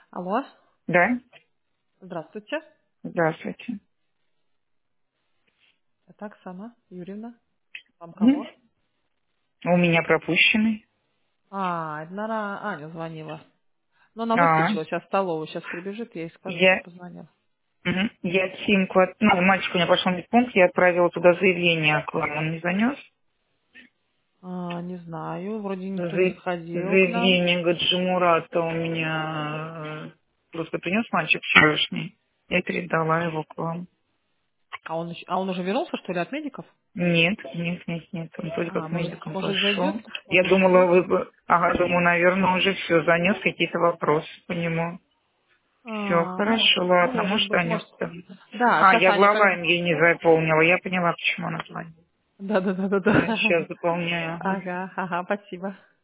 Алло, Да? здравствуйте. Здравствуйте. Это Оксана Юрьевна. Вам М? кого? У меня пропущенный. Это, наверное, Аня звонила. Но она А, выскочила сейчас в столовую, сейчас прибежит, я ей скажу, что я, позвонил. я симку, ну, мальчик у меня пошел в пункт, я отправила туда заявление к вам, он не занес? Не знаю, вроде никто не За- заходил к нам. Заявление Гаджимурата у меня просто принес мальчик вчерашний. Я передала его к вам. А он уже вернулся, что ли, от медиков? Нет, нет, нет, нет, он только к Может, медикам может зайдет? пошел. Я Может думала, зайдет? вы бы... Ага, думаю, наверное, уже все, занес какие-то вопросы по нему. Все, хорошо, ладно, Может может, быть, они может. встали. Да, А, сейчас я Аня глава как... им ей не заполнила. Я поняла, почему она звонит. Да. Да, сейчас заполняю. Ага. Ага, спасибо.